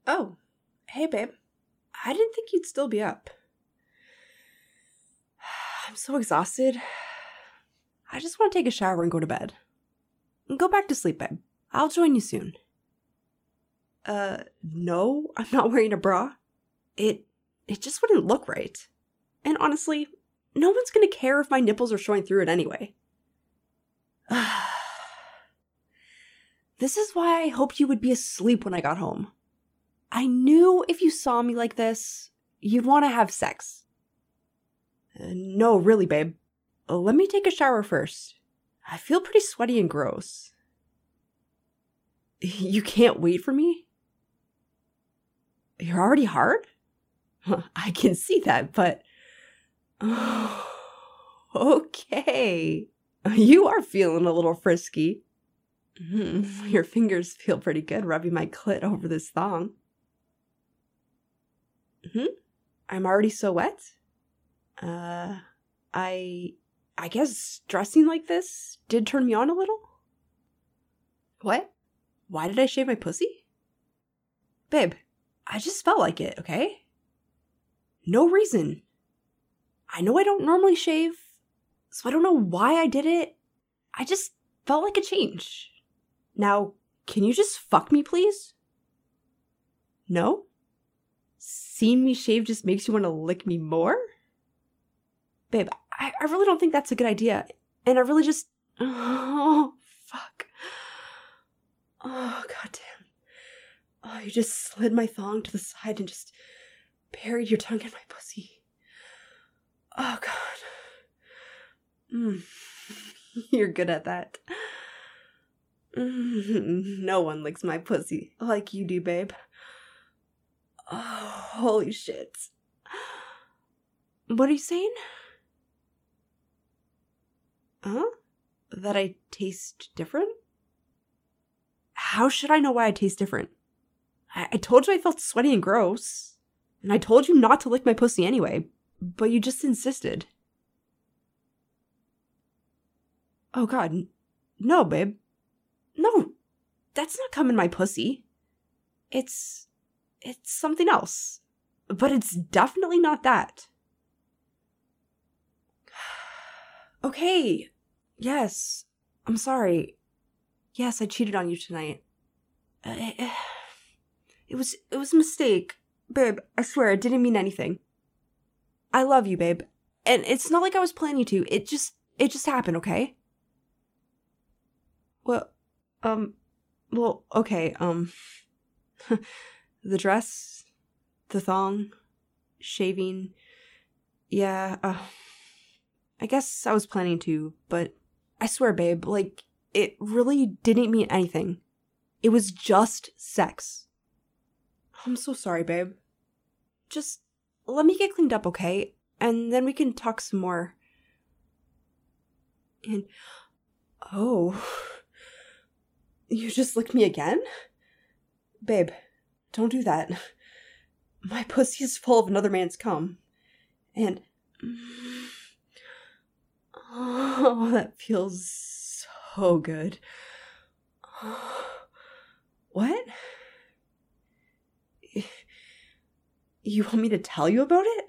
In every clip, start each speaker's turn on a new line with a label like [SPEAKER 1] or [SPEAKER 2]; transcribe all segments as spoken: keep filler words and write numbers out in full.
[SPEAKER 1] Oh, hey babe. I didn't think you'd still be up. I'm so exhausted. I just want to take a shower and go to bed. Go back to sleep, babe. I'll join you soon. Uh, no, I'm not wearing a bra. It, it just wouldn't look right. And honestly, no one's gonna care if my nipples are showing through it anyway. This is why I hoped you would be asleep when I got home. I knew if you saw me like this, you'd want to have sex. Uh, no, really, babe. Uh, let me take a shower first. I feel pretty sweaty and gross. You can't wait for me? You're already hard? I can see that, but... Oh, okay. You are feeling a little frisky. Your fingers feel pretty good rubbing my clit over this thong. Hmm? I'm already so wet? Uh, I... I guess dressing like this did turn me on a little? What? Why did I shave my pussy? Babe, I just felt like it, okay? No reason. I know I don't normally shave, so I don't know why I did it. I just felt like a change. Now, can you just fuck me, please? No? Seeing me shave just makes you want to lick me more? Babe, I, I really don't think that's a good idea. And I really just... Oh, fuck. Oh, goddamn. Oh, you just slid my thong to the side and just buried your tongue in my pussy. Oh, God. Mm. You're good at that. Mm. No one licks my pussy like you do, babe. Oh, holy shit. What are you saying? Huh? That I taste different? How should I know why I taste different? I, I told you I felt sweaty and gross. And I told you not to lick my pussy anyway, but you just insisted. Oh god, n- no, babe. No, that's not cum in my pussy. It's... it's something else. But it's definitely not that. Okay, yes, I'm sorry. Yes, I cheated on you tonight. Uh, it, it was it was a mistake. Babe, I swear, it didn't mean anything. I love you, babe. And it's not like I was planning to. It just it just happened, okay? Well, um, well, okay, um, the dress, the thong, shaving, yeah, uh, I guess I was planning to, but I swear, babe, like, it really didn't mean anything. It was just sex. I'm so sorry, babe. Just let me get cleaned up, okay? And then we can talk some more. And, oh, you just licked me again? Babe, don't do that. My pussy is full of another man's cum. And, oh, that feels so good. What? You want me to tell you about it?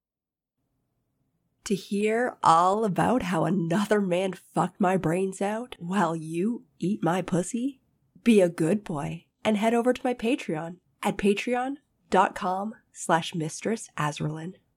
[SPEAKER 1] To hear all about how another man fucked my brains out while you eat my pussy? Be a good boy and head over to my Patreon at patreon.com slash Mistress Azraelin.